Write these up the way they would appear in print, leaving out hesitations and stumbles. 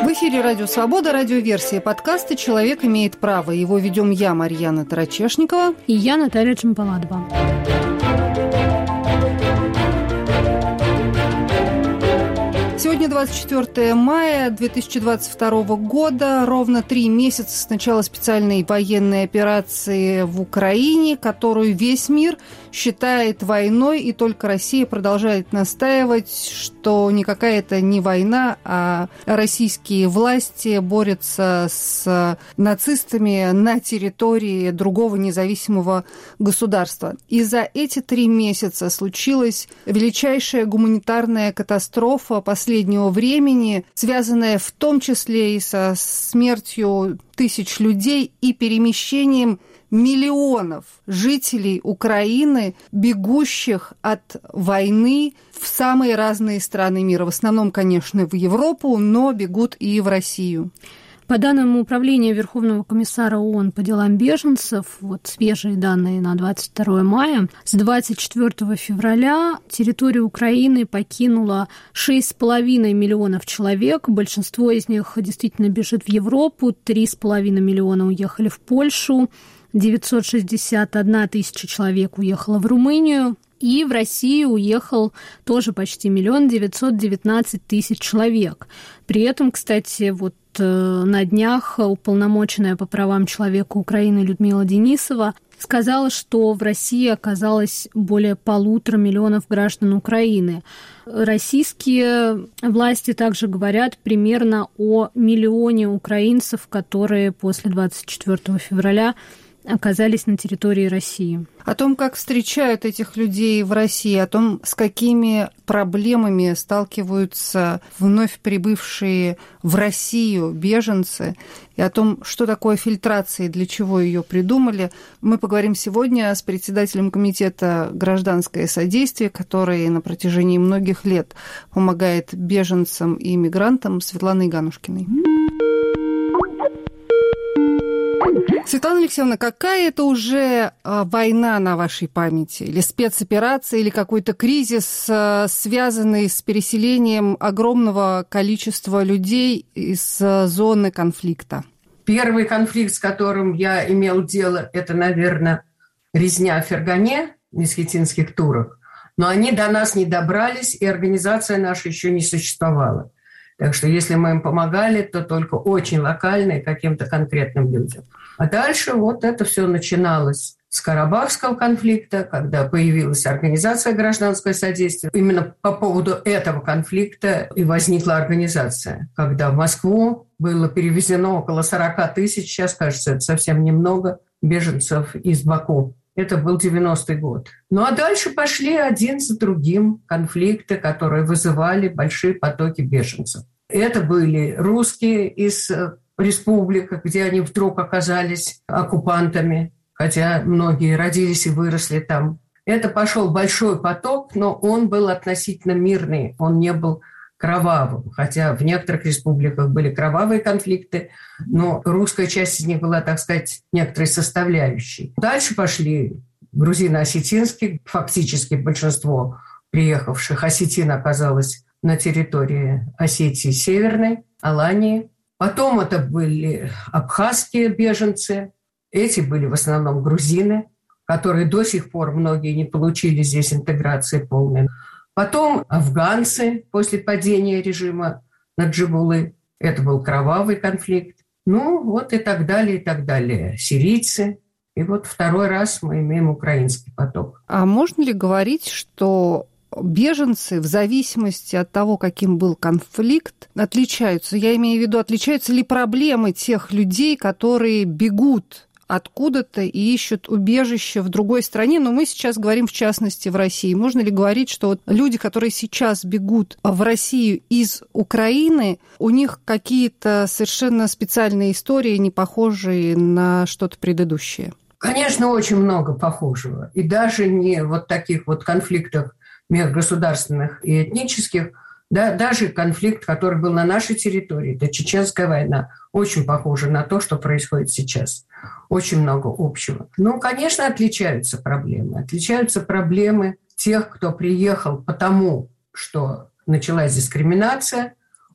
В эфире «Радио Свобода», радиоверсия подкаста «Человек имеет право». Его ведем я, Марьяна Тарачешникова. И я, Наталья Джампаладова. Сегодня 24 мая 2022 года, ровно 3 месяца с начала специальной военной операции в Украине, которую весь мир считает войной, и только Россия продолжает настаивать, что никакая это не война, а российские власти борются с нацистами на территории другого независимого государства. И за эти 3 месяца случилась величайшая гуманитарная катастрофа последнего времени, связанная в том числе и со смертью тысяч людей и перемещением миллионов жителей Украины, бегущих от войны в самые разные страны мира. В основном, конечно, в Европу, но бегут и в Россию. По данным Управления Верховного комиссара ООН по делам беженцев, вот свежие данные на 22 мая, с 24 февраля территорию Украины покинуло 6,5 миллионов человек. Большинство из них действительно бежит в Европу, 3,5 миллиона уехали в Польшу, 961 тысяча человек уехало в Румынию, и в Россию уехал тоже почти 1 919 000 человек. При этом, кстати, вот на днях уполномоченная по правам человека Украины Людмила Денисова сказала, что в России оказалось более 1,5 миллиона граждан Украины. Российские власти также говорят примерно о 1 миллионе украинцев, которые после 24 февраля оказались на территории России. О том, как встречают этих людей в России, о том, с какими проблемами сталкиваются вновь прибывшие в Россию беженцы, и о том, что такое фильтрация и для чего ее придумали, мы поговорим сегодня с председателем комитета «Гражданское содействие», который на протяжении многих лет помогает беженцам и мигрантам, Светланой Ганушкиной. Светлана Алексеевна, какая это уже война на вашей памяти? Или спецоперация, или какой-то кризис, связанный с переселением огромного количества людей из зоны конфликта? Первый конфликт, с которым я имел дело, это, наверное, резня в Фергане, месхетинских турок. Но они до нас не добрались, и организация наша еще не существовала. Так что если мы им помогали, то только очень локально и каким-то конкретным людям. А дальше вот это все начиналось с Карабахского конфликта, когда появилась организация «Гражданское содействие». Именно по поводу этого конфликта и возникла организация, когда в Москву было перевезено около 40 тысяч, сейчас, кажется, это совсем немного, беженцев из Баку. Это был 90-й год. Ну а дальше пошли один за другим конфликты, которые вызывали большие потоки беженцев. Это были русские из республик, где они вдруг оказались оккупантами, хотя многие родились и выросли там. Это пошел большой поток, но он был относительно мирный, он не был кровавым, хотя в некоторых республиках были кровавые конфликты, но русская часть из них была, так сказать, некоторой составляющей. Дальше пошли грузино-осетинские, фактически большинство приехавших осетин оказалось на территории Осетии Северной, Алании. Потом это были абхазские беженцы, эти были в основном грузины, которые до сих пор многие не получили здесь интеграции полной. Потом афганцы после падения режима Наджибуллы. Это был кровавый конфликт. Ну, вот и так далее, и так далее. Сирийцы. И вот второй раз мы имеем украинский поток. А можно ли говорить, что беженцы в зависимости от того, каким был конфликт, отличаются? Я имею в виду, отличаются ли проблемы тех людей, которые бегут откуда-то и ищут убежище в другой стране, но мы сейчас говорим в частности в России. Можно ли говорить, что вот люди, которые сейчас бегут в Россию из Украины, у них какие-то совершенно специальные истории, не похожие на что-то предыдущее? Конечно, очень много похожего. И даже не вот таких вот конфликтах межгосударственных и этнических, да, даже конфликт, который был на нашей территории, это Чеченская война, очень похожа на то, что происходит сейчас. Очень много общего. Ну, конечно, отличаются проблемы. Отличаются проблемы тех, кто приехал потому, что началась дискриминация,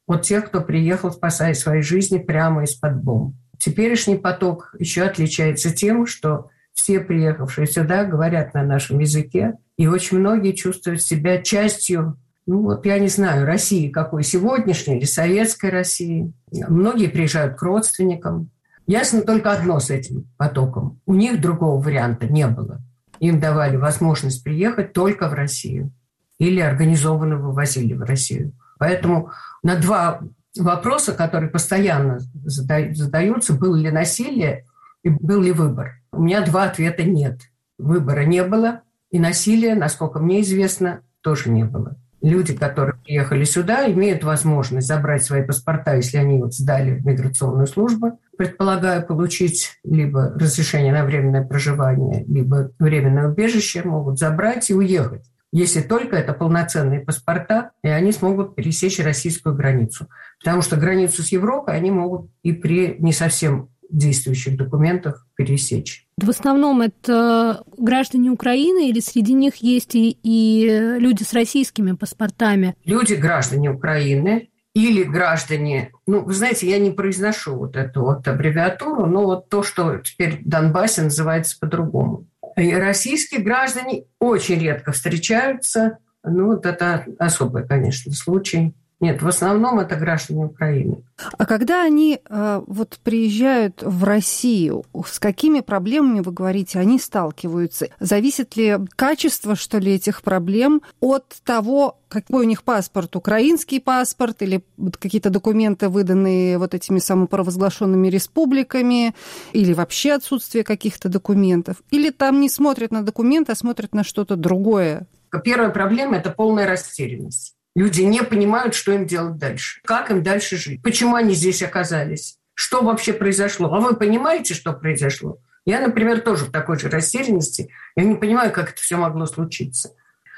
от тех, кто приехал, спасая свои жизни прямо из-под бомб. Теперешний поток еще отличается тем, что все приехавшие сюда говорят на нашем языке, и очень многие чувствуют себя частью, я не знаю, России какой, сегодняшней или советской России. Многие приезжают к родственникам. Ясно только одно с этим потоком. У них другого варианта не было. Им давали возможность приехать только в Россию. Или организованно вывозили в Россию. Поэтому на два вопроса, которые постоянно задаются, было ли насилие и был ли выбор. У меня два ответа: нет. Выбора не было, и насилия, насколько мне известно, тоже не было. Люди, которые приехали сюда, имеют возможность забрать свои паспорта, если они сдали в миграционную службу, предполагаю, получить либо разрешение на временное проживание, либо временное убежище, могут забрать и уехать. Если только это полноценные паспорта, и они смогут пересечь российскую границу. Потому что границу с Европой они могут и при не совсем действующих документах пересечь. В основном это граждане Украины или среди них есть и люди с российскими паспортами? Люди, граждане Украины или граждане... вы знаете, я не произношу эту аббревиатуру, но то, что теперь в Донбассе называется по-другому. И российские граждане очень редко встречаются. Это особый, конечно, случай. Нет, в основном это граждане Украины. А когда они приезжают в Россию, с какими проблемами, вы говорите, они сталкиваются? Зависит ли качество, что ли, этих проблем от того, какой у них паспорт, украинский паспорт или какие-то документы, выданные этими самопровозглашенными республиками, или вообще отсутствие каких-то документов? Или там не смотрят на документы, а смотрят на что-то другое? Первая проблема – это полная растерянность. Люди не понимают, что им делать дальше. Как им дальше жить? Почему они здесь оказались? Что вообще произошло? А вы понимаете, что произошло? Я, например, тоже в такой же растерянности. Я не понимаю, как это все могло случиться.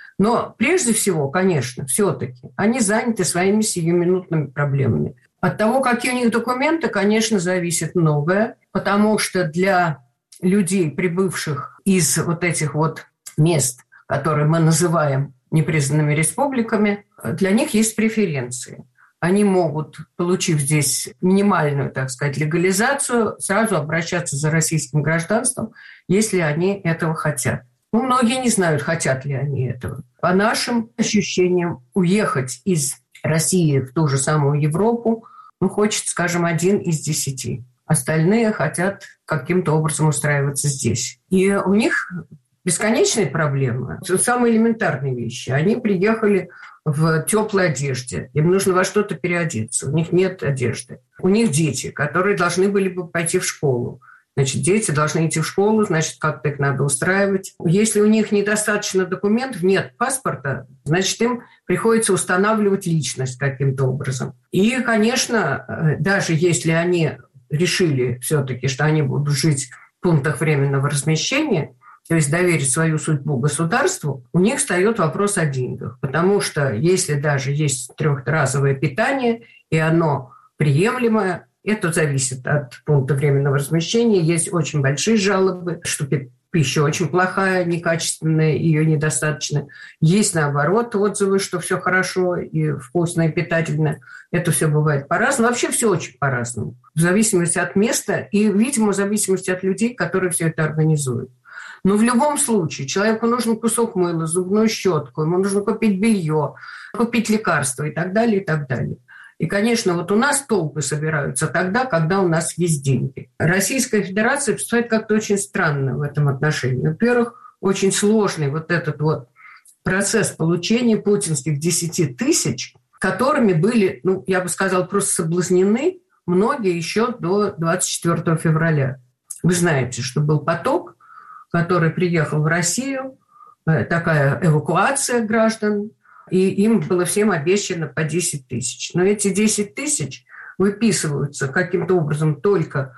Но прежде всего, конечно, все-таки они заняты своими сиюминутными проблемами. От того, какие у них документы, конечно, зависит многое. Потому что для людей, прибывших из этих мест, которые мы называем непризнанными республиками, для них есть преференции. Они могут, получив здесь минимальную, так сказать, легализацию, сразу обращаться за российским гражданством, если они этого хотят. Многие не знают, хотят ли они этого. По нашим ощущениям, уехать из России в ту же самую Европу хочет, скажем, 1 из 10. Остальные хотят каким-то образом устраиваться здесь. И у них бесконечные проблемы. Самые элементарные вещи. Они приехали в теплой одежде. Им нужно во что-то переодеться. У них нет одежды. У них дети, которые должны были бы пойти в школу. Значит, дети должны идти в школу, значит, как-то их надо устраивать. Если у них недостаточно документов, нет паспорта, значит, им приходится устанавливать личность каким-то образом. И, конечно, даже если они решили все-таки, что они будут жить в пунктах временного размещения, то есть доверить свою судьбу государству, у них встает вопрос о деньгах. Потому что если даже есть трехразовое питание, и оно приемлемое, это зависит от пункта временного размещения. Есть очень большие жалобы, что пища очень плохая, некачественная, ее недостаточно. Есть, наоборот, отзывы, что все хорошо и вкусно, и питательно. Это все бывает по-разному. Вообще все очень по-разному. В зависимости от места и, видимо, в зависимости от людей, которые все это организуют. Но в любом случае человеку нужен кусок мыла, зубную щетку, ему нужно купить белье, купить лекарства и так далее, и так далее. И, конечно, у нас толпы собираются тогда, когда у нас есть деньги. Российская Федерация поступает как-то очень странно в этом отношении. Во-первых, очень сложный этот процесс получения путинских 10 тысяч, которыми были, я бы сказала, просто соблазнены многие еще до 24 февраля. Вы знаете, что был поток, который приехал в Россию, такая эвакуация граждан, и им было всем обещано по 10 тысяч. Но эти 10 тысяч выписываются каким-то образом только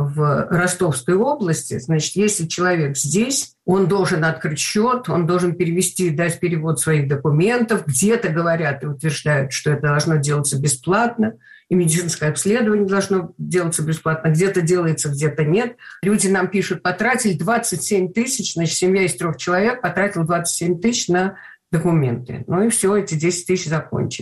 в Ростовской области. Значит, если человек здесь, он должен открыть счет, он должен перевести, дать перевод своих документов. Где-то говорят и утверждают, что это должно делаться бесплатно, и медицинское обследование должно делаться бесплатно. Где-то делается, где-то нет. Люди нам пишут, потратили 27 тысяч, значит, семья из 3 человек потратила 27 тысяч на документы. И все, эти 10 тысяч закончились.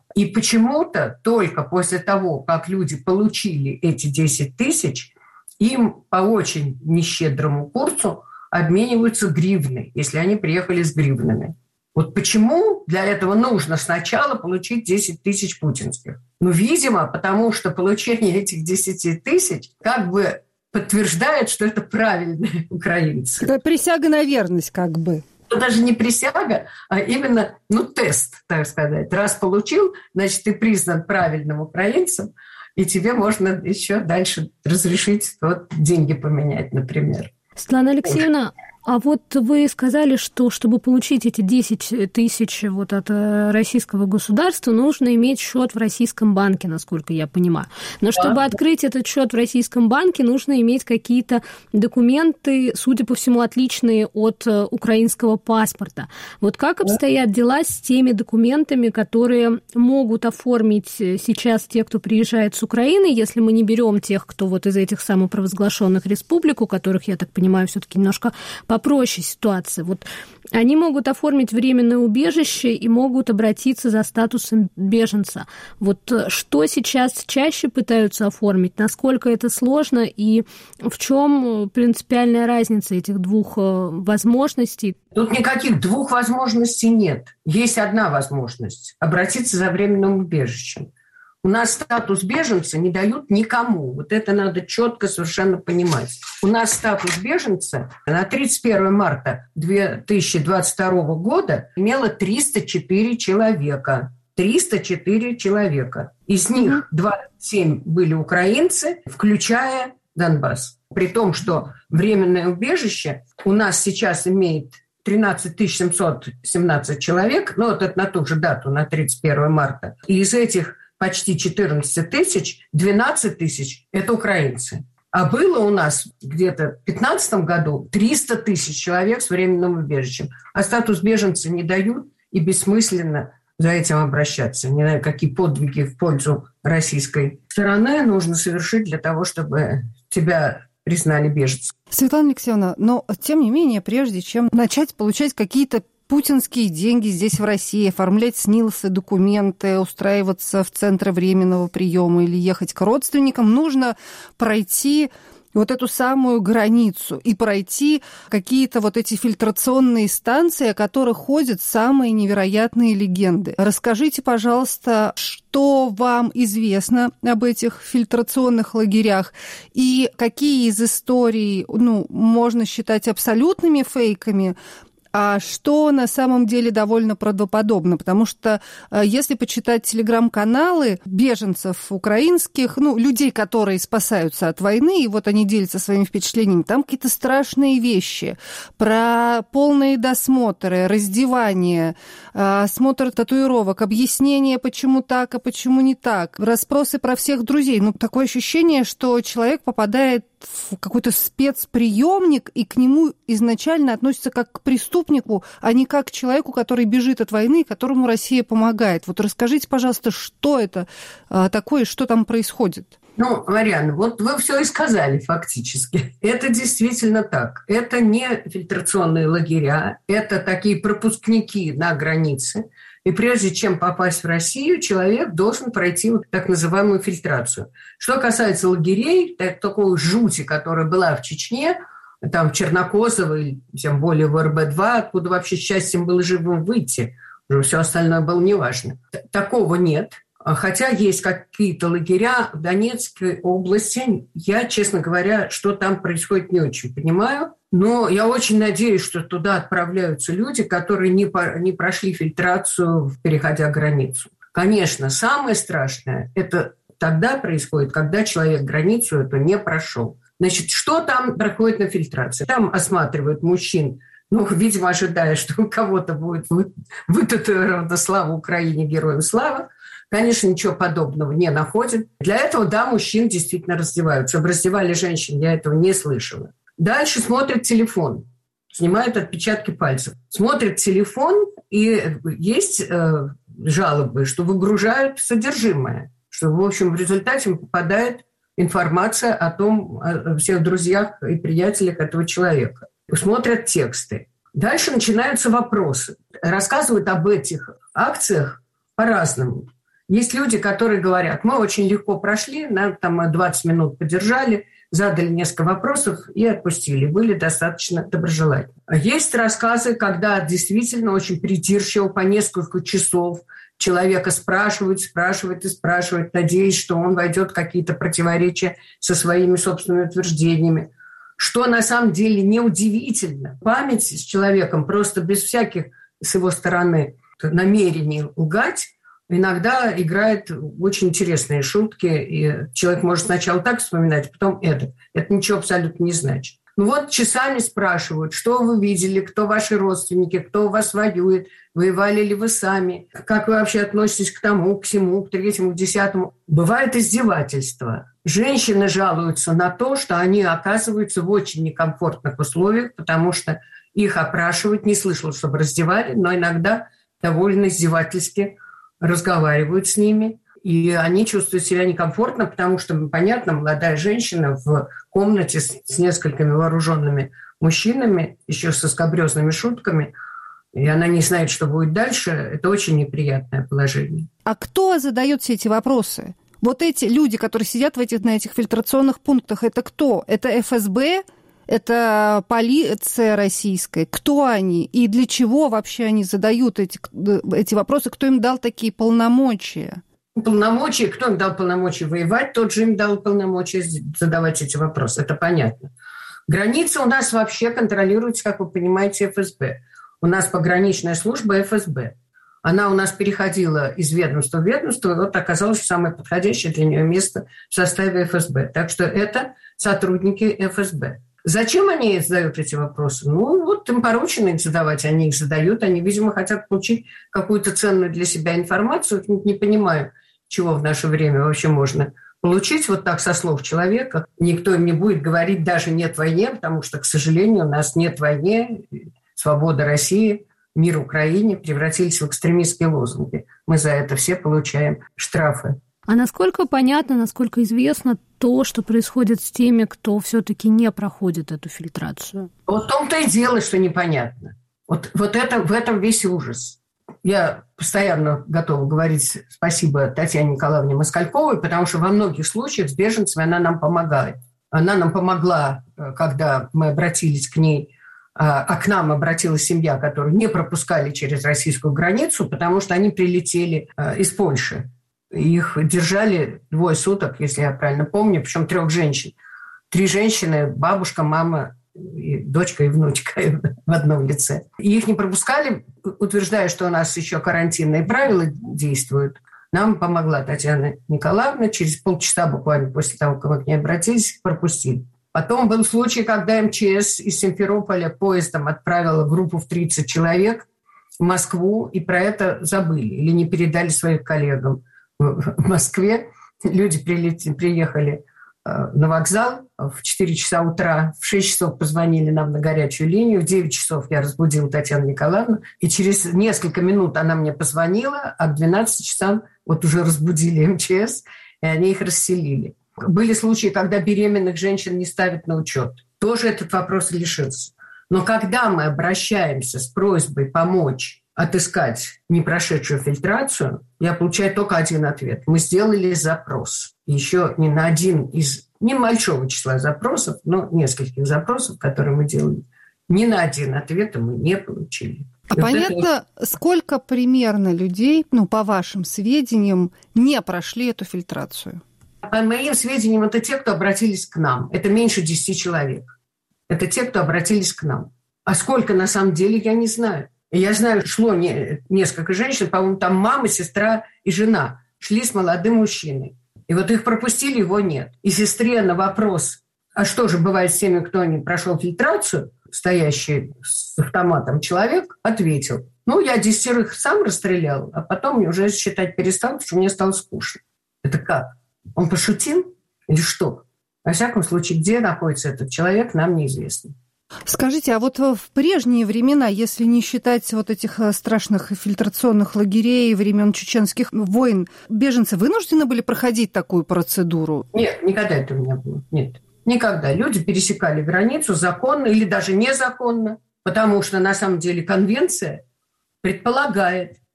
И почему-то только после того, как люди получили эти 10 тысяч, им по очень нещедрому курсу обмениваются гривны, если они приехали с гривнами. Вот почему для этого нужно сначала получить 10 тысяч путинских? Ну, видимо, потому что получение этих 10 тысяч как бы подтверждает, что это правильные украинцы. Это присяга на верность как бы. Это даже не присяга, а именно, тест, так сказать. Раз получил, значит, ты признан правильным украинцем, и тебе можно еще дальше разрешить деньги поменять, например. Светлана Алексеевна, а вот вы сказали, что чтобы получить эти 10 тысяч от российского государства, нужно иметь счет в российском банке, насколько я понимаю. Но чтобы открыть этот счет в российском банке, нужно иметь какие-то документы, судя по всему, отличные от украинского паспорта. Вот как обстоят дела с теми документами, которые могут оформить сейчас те, кто приезжает с Украины, если мы не берем тех, кто из этих самопровозглашенных республик, у которых, я так понимаю, все-таки немножко попроще ситуация. Они могут оформить временное убежище и могут обратиться за статусом беженца. Что сейчас чаще пытаются оформить? Насколько это сложно? И в чем принципиальная разница этих двух возможностей? Тут никаких двух возможностей нет. Есть одна возможность – обратиться за временным убежищем. У нас статус беженца не дают никому. Это надо четко совершенно понимать. У нас статус беженца на 31 марта 2022 года имело 304 человека. 304 человека. Из них 27 были украинцы, включая Донбасс. При том, что временное убежище у нас сейчас имеет 13 717 человек, это на ту же дату, на 31 марта. И из этих почти 14 тысяч, 12 тысяч – это украинцы. А было у нас где-то в 2015 году 300 тысяч человек с временным убежищем. А статус беженца не дают, и бессмысленно за этим обращаться. Не знаю, какие подвиги в пользу российской стороны нужно совершить для того, чтобы тебя признали беженцем. Светлана Алексеевна, но тем не менее, прежде чем начать получать какие-то путинские деньги здесь, в России, оформлять СНИЛСы, документы, устраиваться в центры временного приема или ехать к родственникам, нужно пройти эту самую границу и пройти какие-то эти фильтрационные станции, о которых ходят самые невероятные легенды. Расскажите, пожалуйста, что вам известно об этих фильтрационных лагерях и какие из историй, можно считать абсолютными фейками, а что на самом деле довольно правдоподобно, потому что если почитать телеграм-каналы беженцев украинских, людей, которые спасаются от войны, и они делятся своими впечатлениями, там какие-то страшные вещи про полные досмотры, раздевание, осмотр татуировок, объяснение, почему так, а почему не так, расспросы про всех друзей. Такое ощущение, что человек попадает в какой-то спецприемник, и к нему изначально относятся как к преступнику, а не как к человеку, который бежит от войны, которому Россия помогает. Расскажите, пожалуйста, что это такое, что там происходит? Марьяна, вы все и сказали фактически. Это действительно так. Это не фильтрационные лагеря, это такие пропускники на границе. И прежде чем попасть в Россию, человек должен пройти так называемую фильтрацию. Что касается лагерей, такой жути, которая была в Чечне, там в Чернокосово, или тем более в РБ-2, откуда вообще счастьем было живым выйти, уже все остальное было неважно. Такого нет. Хотя есть какие-то лагеря в Донецкой области. Я, честно говоря, что там происходит, не очень понимаю. Но я очень надеюсь, что туда отправляются люди, которые не прошли фильтрацию, переходя границу. Конечно, самое страшное – это тогда происходит, когда человек границу эту не прошел. Значит, что там проходит на фильтрации? Там осматривают мужчин, видимо, ожидая, что у кого-то будет вытатуирована «Слава Украине, героям слава». Конечно, ничего подобного не находят. Для этого, мужчин действительно раздевают. Чтобы раздевали женщин, я этого не слышала. Дальше смотрят телефон, снимают отпечатки пальцев. Смотрят телефон, и есть жалобы, что выгружают содержимое, что, в общем, в результате попадает информация о всех друзьях и приятелях этого человека. Смотрят тексты. Дальше начинаются вопросы. Рассказывают об этих акциях по-разному. Есть люди, которые говорят, мы очень легко прошли, нам там 20 минут подержали, задали несколько вопросов и отпустили. Были достаточно доброжелательны. Есть рассказы, когда действительно очень придирчиво по несколько часов человека спрашивают, надеясь, что он войдет в какие-то противоречия со своими собственными утверждениями. Что на самом деле неудивительно. Память с человеком просто без всяких с его стороны намерений лгать иногда играет очень интересные шутки, и человек может сначала так вспоминать, потом это. Это ничего абсолютно не значит. Ну вот часами спрашивают, что вы видели, кто ваши родственники, кто у вас воюет, воевали ли вы сами, как вы вообще относитесь к тому, к всему, к третьему, к десятому. Бывает издевательство. Женщины жалуются на то, что они оказываются в очень некомфортных условиях, потому что их опрашивают, не слышала, чтобы раздевали, но иногда довольно издевательски разговаривают с ними, и они чувствуют себя некомфортно, потому что, понятно, молодая женщина в комнате с несколькими вооруженными мужчинами, еще со скабрёзными шутками, и она не знает, что будет дальше, это очень неприятное положение. А кто задает все эти вопросы? Вот эти люди, которые сидят на этих фильтрационных пунктах, это кто? Это ФСБ? Это полиция российская? Кто они? И для чего вообще они задают эти вопросы? Кто им дал такие полномочия? Полномочия? Кто им дал полномочия воевать? Тот же им дал полномочия задавать эти вопросы. Это понятно. Границы у нас вообще контролируются, как вы понимаете, ФСБ. У нас пограничная служба ФСБ. Она у нас переходила из ведомства в ведомство, и вот оказалось самое подходящее для нее место в составе ФСБ. Так что это сотрудники ФСБ. Зачем они задают эти вопросы? Ну, вот им поручено их задавать, они их задают. Они, видимо, хотят получить какую-то ценную для себя информацию. Не понимаю, чего в наше время вообще можно получить вот так со слов человека. Никто им не будет говорить даже «нет войне», потому что, к сожалению, у нас нет войны, свобода России, мир Украине превратились в экстремистские лозунги. Мы за это все получаем штрафы. А насколько понятно, насколько известно то, что происходит с теми, кто все-таки не проходит эту фильтрацию? Вот в том-то и дело, что непонятно. Вот это, в этом весь ужас. Я постоянно готова говорить спасибо Татьяне Николаевне Москальковой, потому что во многих случаях с беженцами она нам помогает. Она нам помогла, когда мы обратились к ней, а к нам обратилась семья, которую не пропускали через российскую границу, потому что они прилетели из Польши. Их держали 2 суток, если я правильно помню, причем 3 женщин. 3 женщины, бабушка, мама, и дочка и внучка в одном лице. И их не пропускали, утверждая, что у нас еще карантинные правила действуют. Нам помогла Татьяна Николаевна. Через полчаса буквально после того, как мы к ней обратились, пропустили. Потом был случай, когда МЧС из Симферополя поездом отправила группу в 30 человек в Москву, и про это забыли или не передали своим коллегам. В Москве люди приехали на вокзал в 4 часа утра, в 6 часов позвонили нам на горячую линию, в 9 часов я разбудила Татьяну Николаевну, и через несколько минут она мне позвонила, а к 12 часам вот уже разбудили МЧС, и они их расселили. Были случаи, когда беременных женщин не ставят на учет. Тоже этот вопрос решился. Но когда мы обращаемся с просьбой помочь отыскать не прошедшую фильтрацию, я получаю только один ответ. Мы сделали запрос. Еще не на один из небольшого числа запросов, но нескольких запросов, которые мы делали, ни на один ответ мы не получили. А понятно, сколько примерно людей, по вашим сведениям, не прошли эту фильтрацию? По моим сведениям, это те, кто обратились к нам. Это меньше 10 человек. Это те, кто обратились к нам. А сколько на самом деле, я не знаю. Я знаю, шло несколько женщин, по-моему, там мама, сестра и жена шли с молодым мужчиной. И вот их пропустили, его нет. И сестре на вопрос, а что же бывает с теми, кто не прошел фильтрацию, стоящий с автоматом человек, ответил, я 10 сам расстрелял, а потом уже считать перестал, потому что мне стало скучно. Это как? Он пошутил или что? Во всяком случае, где находится этот человек, нам неизвестно. Скажите, а вот в прежние времена, если не считать вот этих страшных фильтрационных лагерей времен чеченских войн, беженцы вынуждены были проходить такую процедуру? Нет, никогда этого не было. Нет, никогда. Люди пересекали границу законно или даже незаконно, потому что на самом деле конвенция предполагает,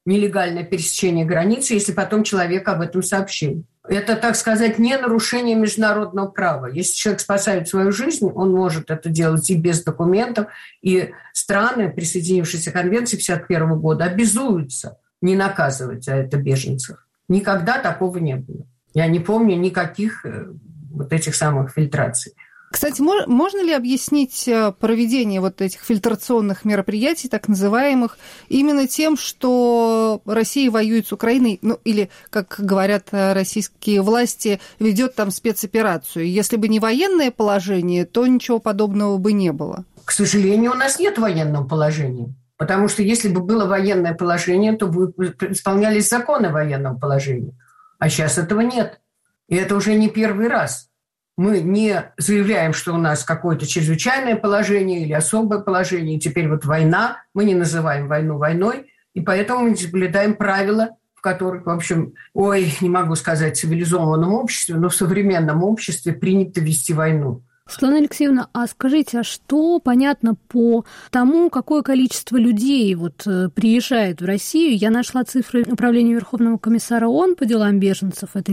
нелегальное пересечение границы, если потом человек об этом сообщил. Это, так сказать, не нарушение международного права. Если человек спасает свою жизнь, он может это делать и без документов. И страны, присоединившиеся к Конвенции 1951 года, обязуются не наказывать за это беженцев. Никогда такого не было. Я не помню никаких вот этих самых фильтраций. Кстати, можно ли объяснить проведение вот этих фильтрационных мероприятий, так называемых, именно тем, что Россия воюет с Украиной, ну или, как говорят российские власти, ведет там спецоперацию? Если бы не военное положение, то ничего подобного бы не было. К сожалению, у нас нет военного положения. Потому что если бы было военное положение, то бы исполнялись законы военного положения. А сейчас этого нет. И это уже не первый раз. Мы не заявляем, что у нас какое-то чрезвычайное положение или особое положение, и теперь вот война, мы не называем войну войной, и поэтому мы соблюдаем правила, в которых, в общем, не могу сказать в цивилизованном обществе, но в современном обществе принято вести войну. Светлана Алексеевна, а скажите, а что понятно по тому, какое количество людей приезжает в Россию? Я нашла цифры Управления Верховного комиссара ООН по делам беженцев. Это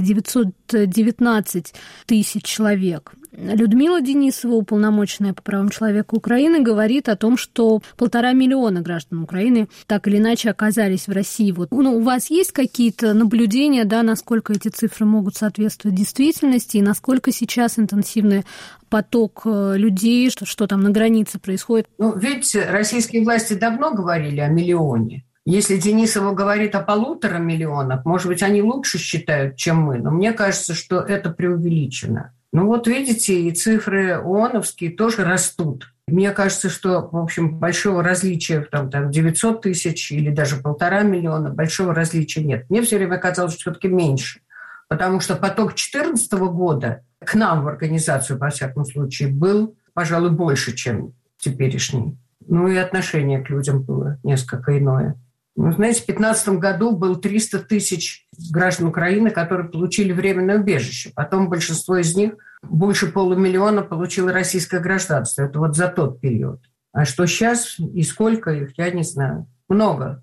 919 тысяч человек. Людмила Денисова, уполномоченная по правам человека Украины, говорит о том, что 1,5 миллиона граждан Украины так или иначе оказались в России. У вас есть какие-то наблюдения, насколько эти цифры могут соответствовать действительности и насколько сейчас интенсивный поток людей, что там на границе происходит? Видите, российские власти давно говорили о миллионе. Если Денисова говорит о 1,5 миллиона, может быть, они лучше считают, чем мы, но мне кажется, что это преувеличено. Видите, и цифры ООНовские тоже растут. Мне кажется, что, в общем, большого различия, там 900 тысяч или даже 1,5 миллиона, большого различия нет. Мне все время казалось, что все-таки меньше. Потому что поток 2014 года к нам в организацию, во всяком случае, был, пожалуй, больше, чем теперешний. И отношение к людям было несколько иное. Знаете, в 2015 году было 300 тысяч граждан Украины, которые получили временное убежище. Потом большинство из них, больше 500 000, получило российское гражданство. Это за тот период. А что сейчас и сколько их, я не знаю. Много.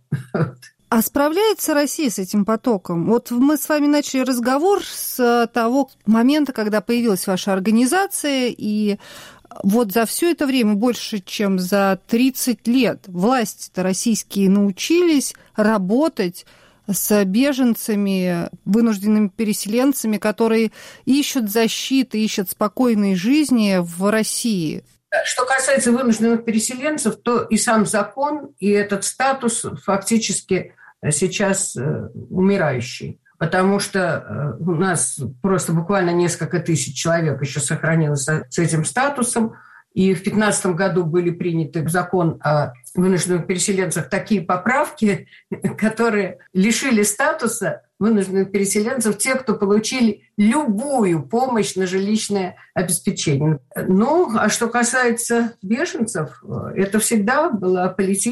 А справляется Россия с этим потоком? Мы с вами начали разговор с того момента, когда появилась ваша организация, и за все это время, больше чем за 30 лет, власти-то российские научились работать с беженцами, вынужденными переселенцами, которые ищут защиты, ищут спокойной жизни в России. Что касается вынужденных переселенцев, то и сам закон, и этот статус фактически сейчас умирающий. Потому что у нас просто буквально несколько тысяч человек еще сохранилось с этим статусом. И в 2015 году были приняты в закон о вынужденных переселенцах такие поправки, которые лишили статуса вынужденных переселенцев тех, кто получили любую помощь на жилищное обеспечение. А что касается беженцев, это всегда была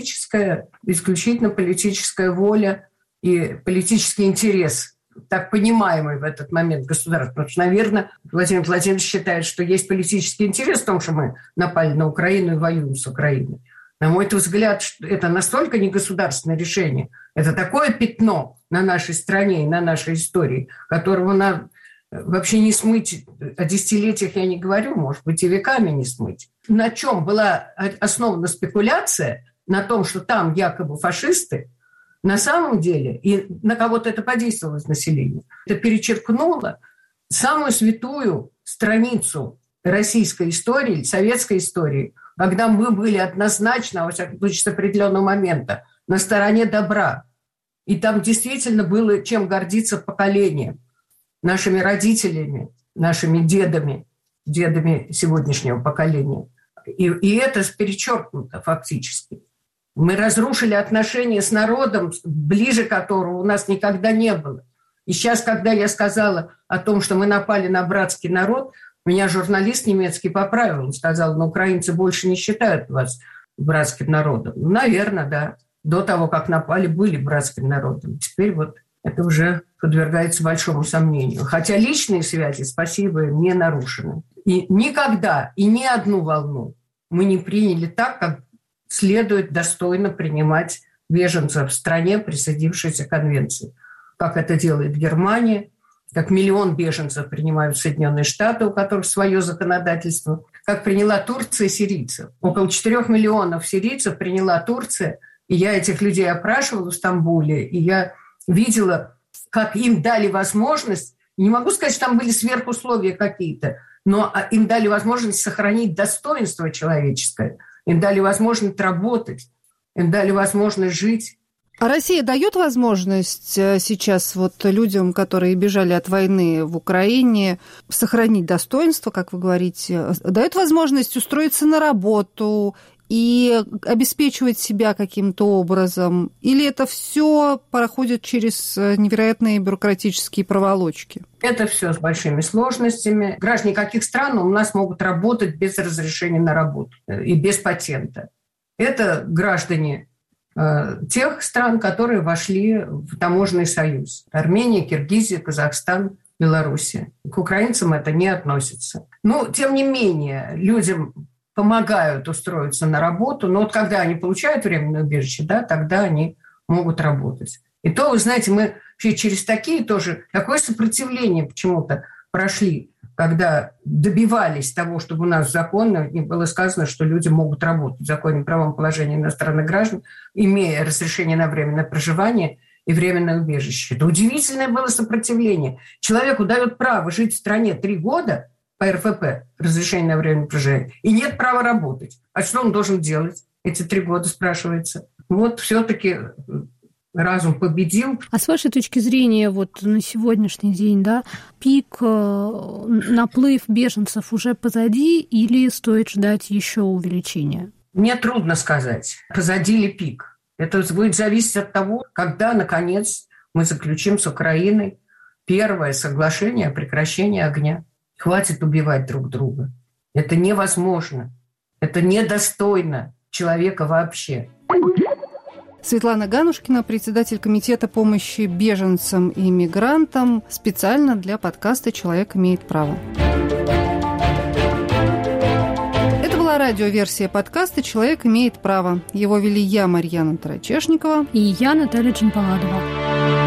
исключительно политическая воля и политический интерес, так понимаемый в этот момент государства. Потому что, наверное, Владимир Владимирович считает, что есть политический интерес в том, что мы напали на Украину и воюем с Украиной. На мой взгляд, это настолько не государственное решение, это такое пятно на нашей стране и на нашей истории, которого нам вообще не смыть, о десятилетиях я не говорю, может быть, и веками не смыть. На чем была основана спекуляция? На том, что там якобы фашисты. На самом деле, и на кого-то это подействовало из населения, это перечеркнуло самую святую страницу российской истории, советской истории, когда мы были однозначно, во всяком случае, с определенного момента, на стороне добра. И там действительно было чем гордиться поколением, нашими родителями, нашими дедами сегодняшнего поколения. И это перечеркнуто фактически. Мы разрушили отношения с народом, ближе которого у нас никогда не было. И сейчас, когда я сказала о том, что мы напали на братский народ, меня журналист немецкий поправил. Он сказал, украинцы больше не считают вас братским народом. Наверное, да. До того, как напали, были братским народом. Теперь это уже подвергается большому сомнению. Хотя личные связи, спасибо, не нарушены. И никогда, и ни одну волну мы не приняли так, как следует достойно принимать беженцев в стране, присоединившейся к конвенции. Как это делает Германия, как 1 миллион беженцев принимают Соединенные Штаты, у которых свое законодательство, как приняла Турция сирийцев. Около 4 миллионов сирийцев приняла Турция, и я этих людей опрашивала в Стамбуле, и я видела, как им дали возможность, не могу сказать, что там были сверхусловия какие-то, но им дали возможность сохранить достоинство человеческое, им дали возможность работать, им дали возможность жить. А Россия дает возможность сейчас вот людям, которые бежали от войны в Украине, сохранить достоинство, как вы говорите, дает возможность устроиться на работу и обеспечивать себя каким-то образом? Или это все проходит через невероятные бюрократические проволочки? Это все с большими сложностями. Граждане каких стран у нас могут работать без разрешения на работу и без патента? Это граждане тех стран, которые вошли в таможенный союз. Армения, Киргизия, Казахстан, Белоруссия. К украинцам это не относится. Но, тем не менее, людям помогают устроиться на работу, но вот когда они получают временное убежище, да, тогда они могут работать. И то, вы знаете, мы через такое сопротивление почему-то прошли, когда добивались того, чтобы у нас в законе было сказано, что люди могут работать в законе о правом положении иностранных граждан, имея разрешение на временное проживание и временное убежище. Это удивительное было сопротивление. Человеку дают право жить в стране 3 года по РФП, разрешение на временное проживание, и нет права работать. А что он должен делать эти 3 года, спрашивается? Вот все-таки разум победил. А с вашей точки зрения, вот на сегодняшний день, да, пик, наплыв беженцев уже позади или стоит ждать еще увеличения? Мне трудно сказать, позади ли пик. Это будет зависеть от того, когда, наконец, мы заключим с Украиной первое соглашение о прекращении огня. Хватит убивать друг друга. Это невозможно. Это недостойно человека вообще. Светлана Ганушкина, председатель комитета помощи беженцам и мигрантам, специально для подкаста «Человек имеет право». Это была радиоверсия подкаста «Человек имеет право». Его вели я, Марьяна Тарачешникова, и я, Наталья Джампаладова.